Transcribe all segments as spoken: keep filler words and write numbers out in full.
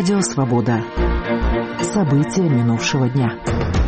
Радио Свобода. События минувшего дня.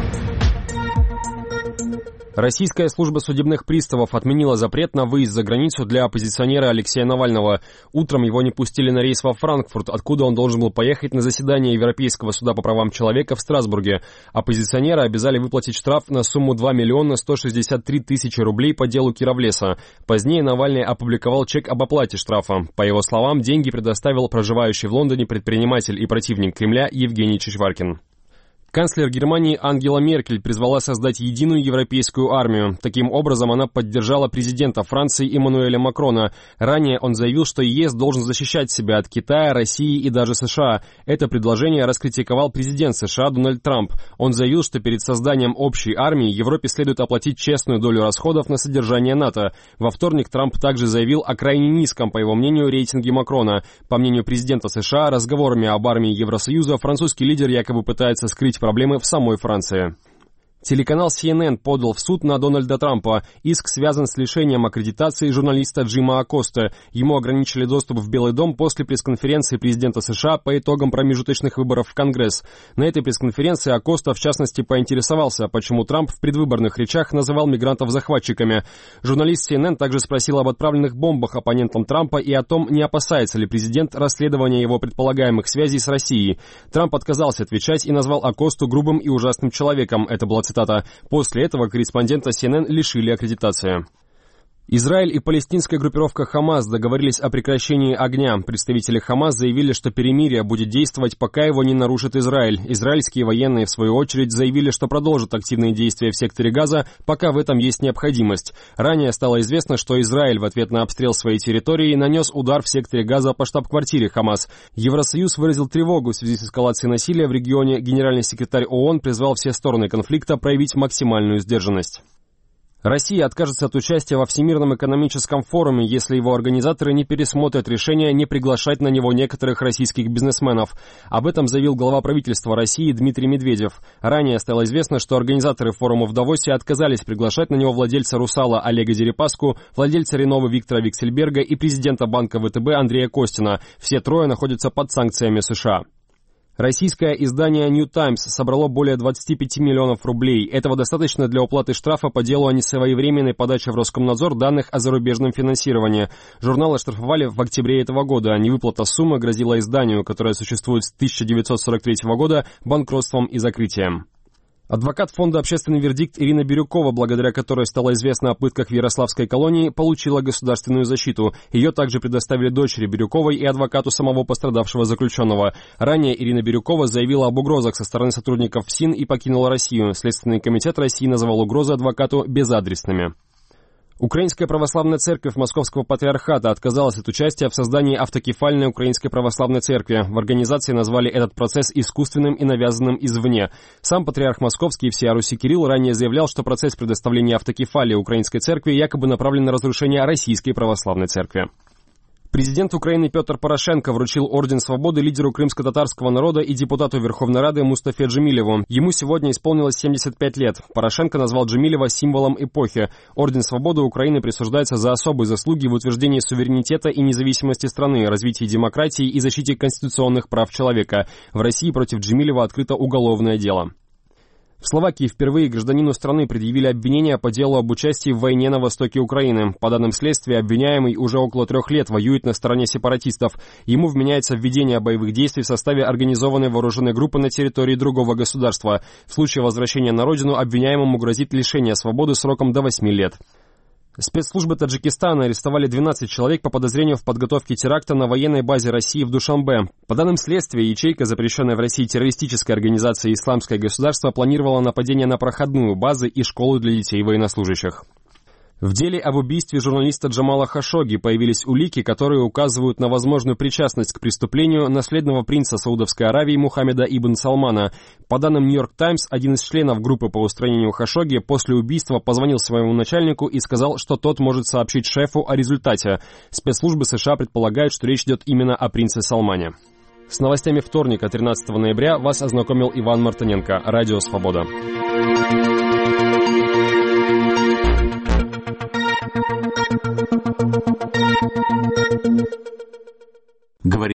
Российская служба судебных приставов отменила запрет на выезд за границу для оппозиционера Алексея Навального. Утром его не пустили на рейс во Франкфурт, откуда он должен был поехать на заседание Европейского суда по правам человека в Страсбурге. Оппозиционера обязали выплатить штраф на сумму два миллиона сто шестьдесят три тысячи рублей по делу Кировлеса. Позднее Навальный опубликовал чек об оплате штрафа. По его словам, деньги предоставил проживающий в Лондоне предприниматель и противник Кремля Евгений Чичваркин. Канцлер Германии Ангела Меркель призвала создать единую европейскую армию. Таким образом, она поддержала президента Франции Эммануэля Макрона. Ранее он заявил, что ЕС должен защищать себя от Китая, России и даже США. Это предложение раскритиковал президент США Дональд Трамп. Он заявил, что перед созданием общей армии Европе следует оплатить честную долю расходов на содержание НАТО. Во вторник Трамп также заявил о крайне низком, по его мнению, рейтинге Макрона. По мнению президента США, разговорами об армии Евросоюза французский лидер якобы пытается скрыть проблемы в самой Франции. Телеканал си эн эн подал в суд на Дональда Трампа. Иск связан с лишением аккредитации журналиста Джима Акосты. Ему ограничили доступ в Белый дом после пресс-конференции президента США по итогам промежуточных выборов в Конгресс. На этой пресс-конференции Акоста, в частности, поинтересовался, почему Трамп в предвыборных речах называл мигрантов захватчиками. Журналист си эн эн также спросил об отправленных бомбах оппонентам Трампа и о том, не опасается ли президент расследования его предполагаемых связей с Россией. Трамп отказался отвечать и назвал Акосту грубым и ужасным человеком. Это была цитата. После этого корреспондента си эн эн лишили аккредитации. Израиль и палестинская группировка «Хамас» договорились о прекращении огня. Представители «Хамас» заявили, что перемирие будет действовать, пока его не нарушит Израиль. Израильские военные, в свою очередь, заявили, что продолжат активные действия в секторе Газа, пока в этом есть необходимость. Ранее стало известно, что Израиль в ответ на обстрел своей территории нанес удар в секторе Газа по штаб-квартире «Хамас». Евросоюз выразил тревогу в связи с эскалацией насилия в регионе. Генеральный секретарь ООН призвал все стороны конфликта проявить максимальную сдержанность. Россия откажется от участия во Всемирном экономическом форуме, если его организаторы не пересмотрят решение не приглашать на него некоторых российских бизнесменов. Об этом заявил глава правительства России Дмитрий Медведев. Ранее стало известно, что организаторы форума в Давосе отказались приглашать на него владельца «Русала» Олега Дерипаску, владельца «Реновы» Виктора Виксельберга и президента банка вэ тэ бэ Андрея Костина. Все трое находятся под санкциями США. Российское издание New Times собрало более двадцати пяти миллионов рублей. Этого достаточно для уплаты штрафа по делу о несвоевременной подаче в Роскомнадзор данных о зарубежном финансировании. Журнал оштрафовали в октябре этого года. Невыплата суммы грозила изданию, которое существует с тысяча девятьсот сорок третьего года, банкротством и закрытием. Адвокат фонда «Общественный вердикт» Ирина Бирюкова, благодаря которой стало известно о пытках в Ярославской колонии, получила государственную защиту. Ее также предоставили дочери Бирюковой и адвокату самого пострадавшего заключенного. Ранее Ирина Бирюкова заявила об угрозах со стороны сотрудников ФСИН и покинула Россию. Следственный комитет России назвал угрозы адвокату безадресными. Украинская православная церковь Московского патриархата отказалась от участия в создании автокефальной Украинской православной церкви. В организации назвали этот процесс искусственным и навязанным извне. Сам патриарх Московский и всея Руси Кирилл ранее заявлял, что процесс предоставления автокефалии Украинской церкви якобы направлен на разрушение Российской православной церкви. Президент Украины Петр Порошенко вручил Орден Свободы лидеру крымско-татарского народа и депутату Верховной Рады Мустафе Джемилеву. Ему сегодня исполнилось семьдесят пять лет. Порошенко назвал Джемилева символом эпохи. Орден Свободы Украины присуждается за особые заслуги в утверждении суверенитета и независимости страны, развитии демократии и защите конституционных прав человека. В России против Джемилева открыто уголовное дело. В Словакии впервые гражданину страны предъявили обвинения по делу об участии в войне на востоке Украины. По данным следствия, обвиняемый уже около трех лет воюет на стороне сепаратистов. Ему вменяется введение боевых действий в составе организованной вооруженной группы на территории другого государства. В случае возвращения на родину обвиняемому грозит лишение свободы сроком до восьми лет. Спецслужбы Таджикистана арестовали двенадцать человек по подозрению в подготовке теракта на военной базе России в Душанбе. По данным следствия, ячейка, запрещенная в России террористической организации «Исламское государство», планировала нападение на проходную базы и школу для детей военнослужащих. В деле об убийстве журналиста Джамала Хашогги появились улики, которые указывают на возможную причастность к преступлению наследного принца Саудовской Аравии Мухаммеда ибн Салмана. По данным «Нью-Йорк Таймс», один из членов группы по устранению Хашогги после убийства позвонил своему начальнику и сказал, что тот может сообщить шефу о результате. Спецслужбы США предполагают, что речь идет именно о принце Салмане. С новостями вторника, тринадцатого ноября, вас ознакомил Иван Мартыненко. Радио «Свобода». Говорит